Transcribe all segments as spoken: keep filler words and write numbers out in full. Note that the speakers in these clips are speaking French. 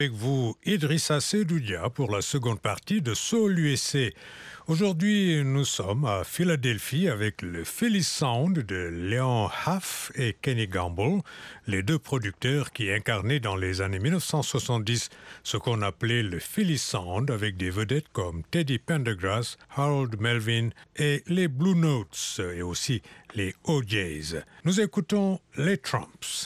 Avec vous, Idrissa Sedoudia pour la seconde partie de Soul U S A. Aujourd'hui, nous sommes à Philadelphie avec le Philly Sound de Leon Huff et Kenny Gamble, les deux producteurs qui incarnaient dans les années mille neuf cent soixante-dix ce qu'on appelait le Philly Sound avec des vedettes comme Teddy Pendergrass, Harold Melvin et les Blue Notes et aussi les O Js. Nous écoutons les Trumps.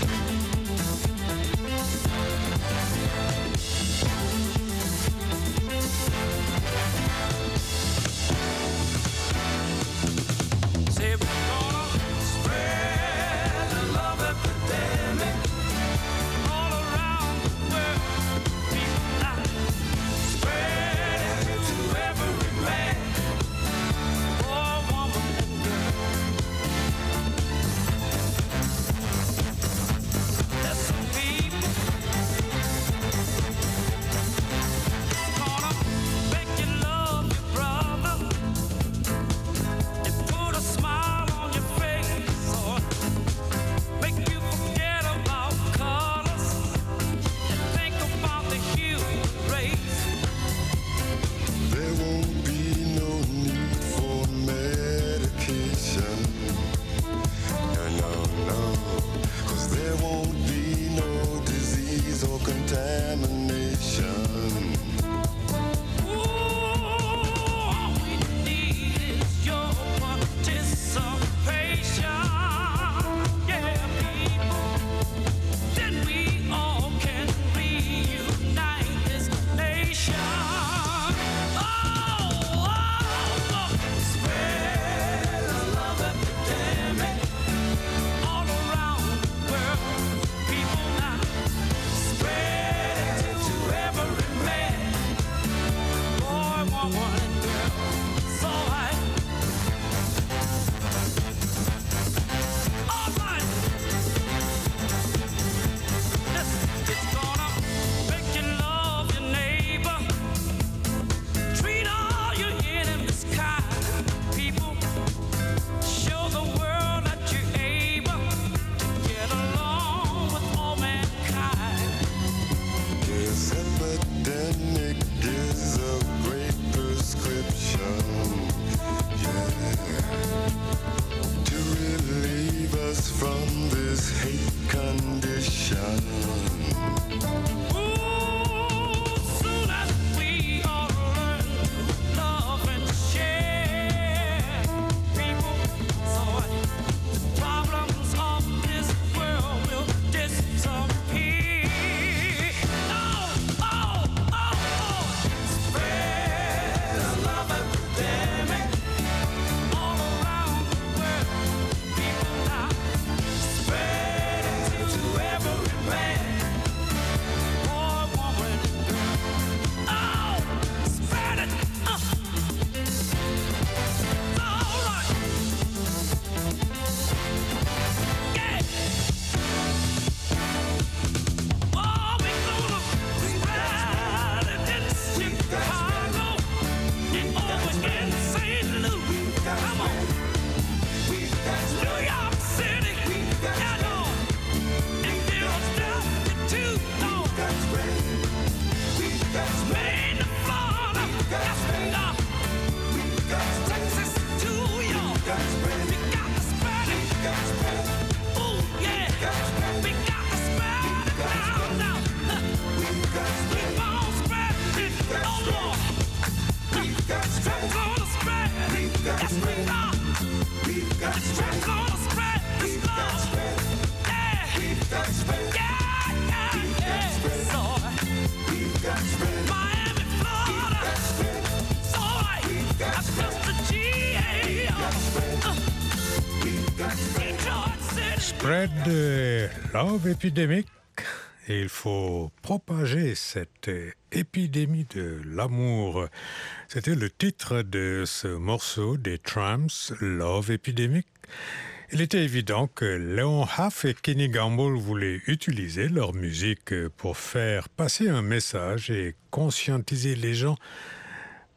Spread the Love Epidemic. Et il faut propager cette épidémie de l'amour. C'était le titre de ce morceau des Tramps, Love Epidemic. Il était évident que Leon Huff et Kenny Gamble voulaient utiliser leur musique pour faire passer un message et conscientiser les gens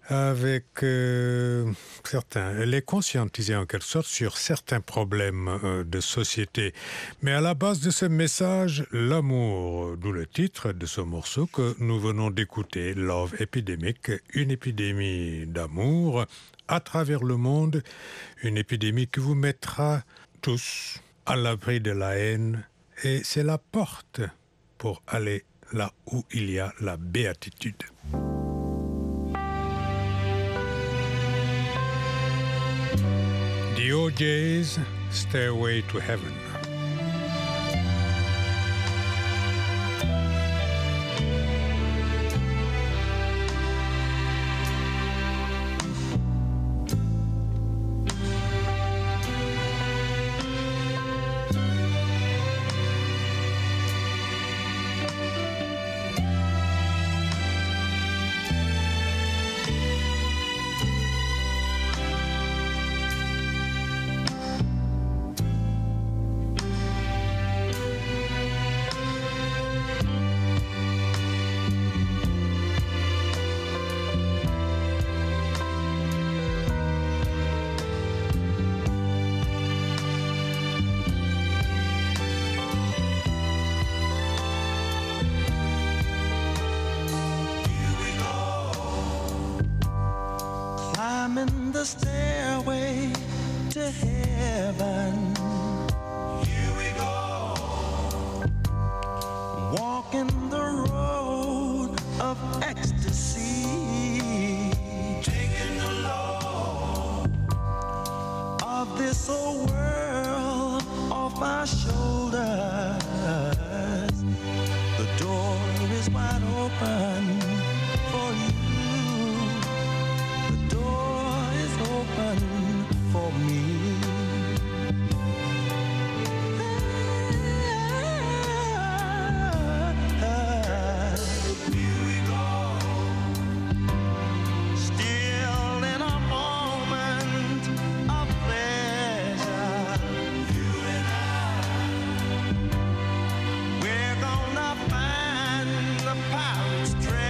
avec euh, certains, les conscientiser en quelque sorte sur certains problèmes euh, de société. Mais à la base de ce message, l'amour, d'où le titre de ce morceau que nous venons d'écouter, Love Epidemic, une épidémie d'amour à travers le monde, une épidémie qui vous mettra tous à l'abri de la haine, et c'est la porte pour aller là où il y a la béatitude. The O J's Stairway to Heaven. Climbing the stairway to heaven. Here we go. Walking the road of ecstasy. Taking the load of this old world off our shoulders. The door is wide open for you. Open for me. Here we go. Still in a moment of pleasure. You and I, we're gonna find the pirate's treasure.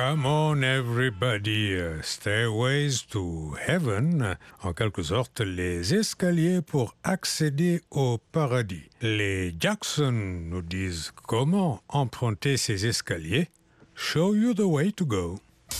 Come on everybody, uh, Stairways to Heaven, en quelque sorte les escaliers pour accéder au paradis. Les Jackson nous disent comment emprunter ces escaliers. Show you the way to go.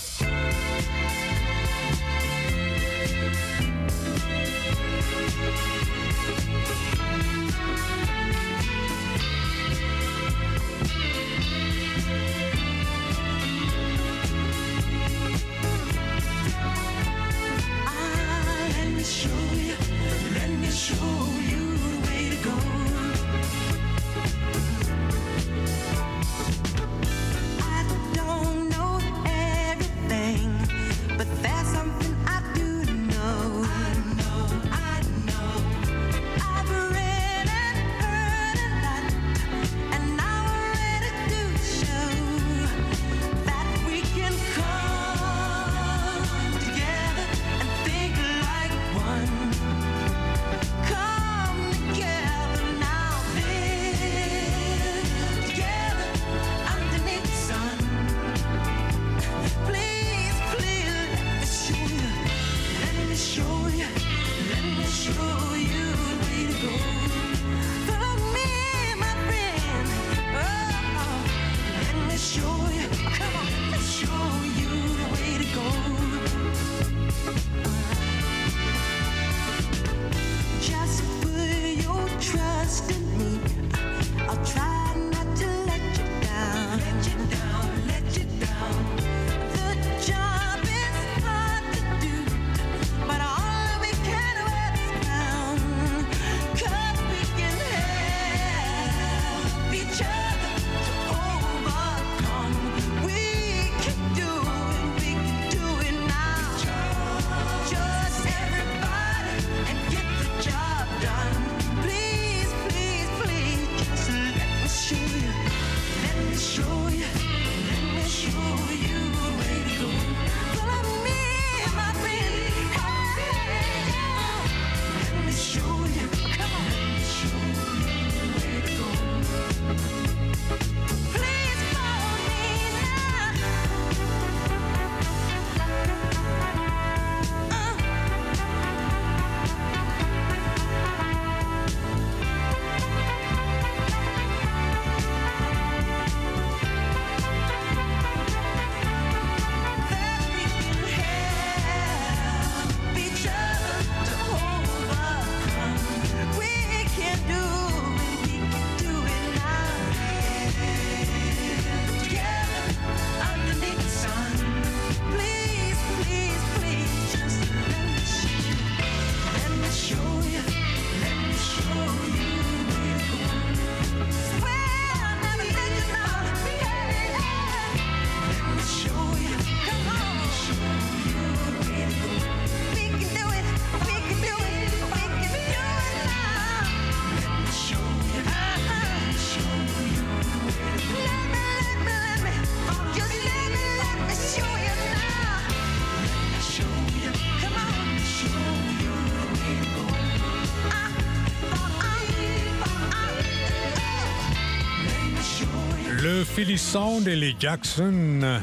Le Philly Sound et les Jackson,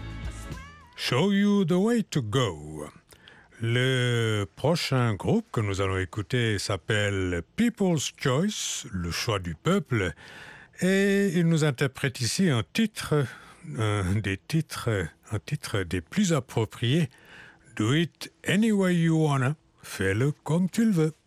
Show You the Way to Go. Le prochain groupe que nous allons écouter s'appelle People's Choice, le choix du peuple, et il nous interprète ici un titre, un des titres, un titre des plus appropriés. Do it any way you wanna, fais-le comme tu le veux.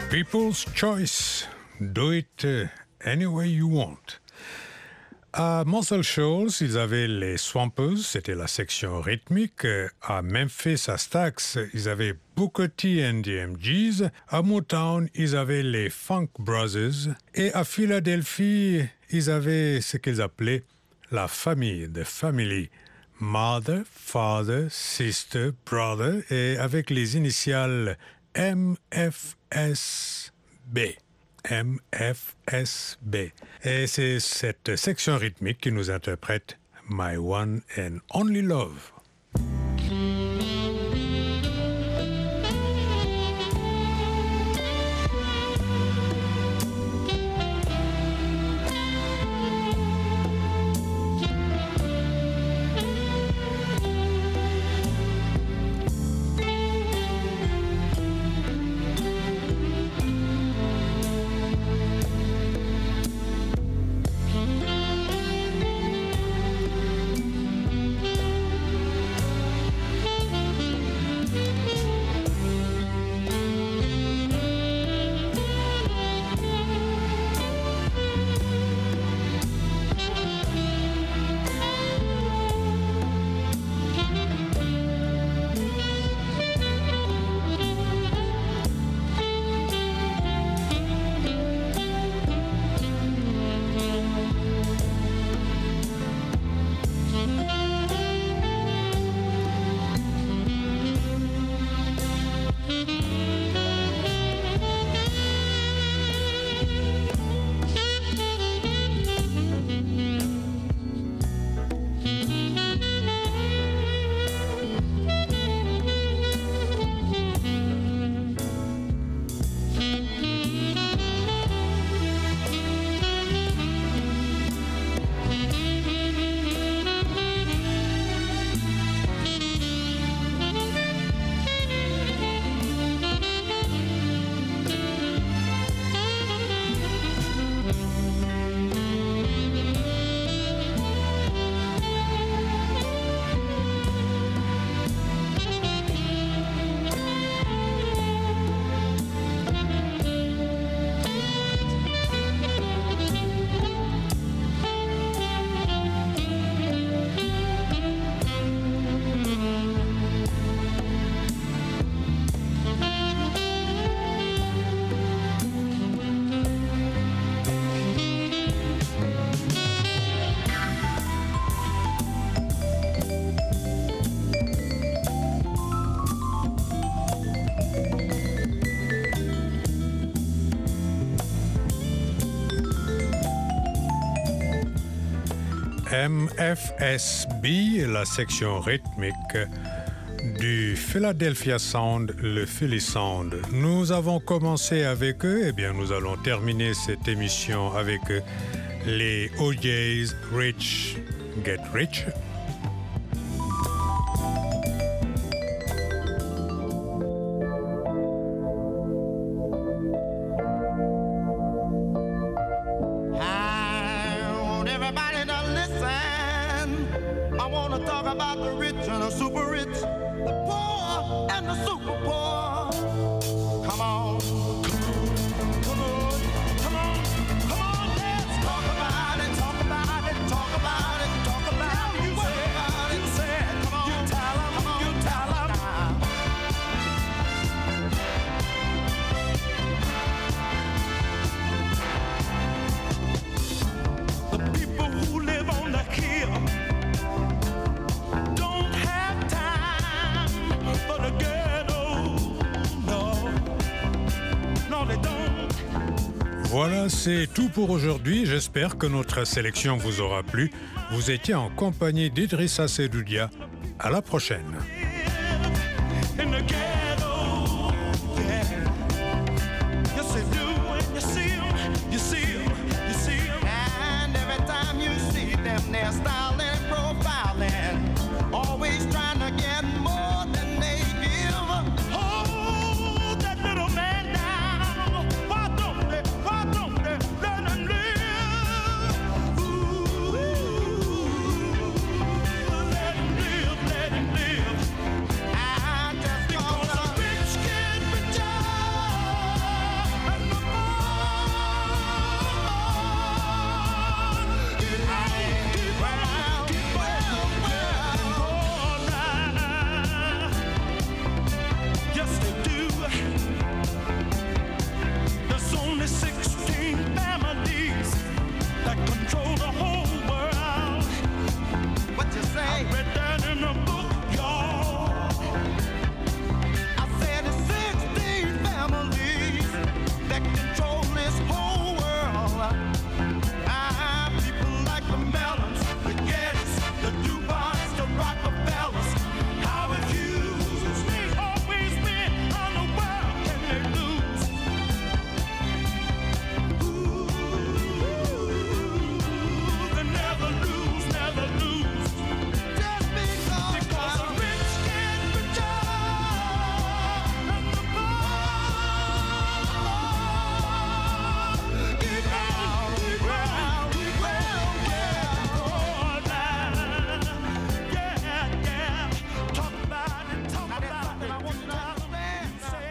People's Choice. Do it uh, any way you want. À Muscle Shoals, ils avaient les Swampers, c'était la section rythmique. À Memphis, à Stax, ils avaient Booker T and the M Gs. À Motown, ils avaient les Funk Brothers. Et à Philadelphie, ils avaient ce qu'ils appelaient la famille, the family. Mother, father, sister, brother, et avec les initiales M F S B. M F S B. Et c'est cette section rythmique qui nous interprète My One and Only Love. M F S B, la section rythmique du Philadelphia Sound, le Philly Sound. Nous avons commencé avec eux, et bien nous allons terminer cette émission avec les O J's Rich Get Rich. Voilà, c'est tout pour aujourd'hui. J'espère que notre sélection vous aura plu. Vous étiez en compagnie d'Idrissa Seydoudia. À la prochaine. Let him live.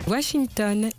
Washington,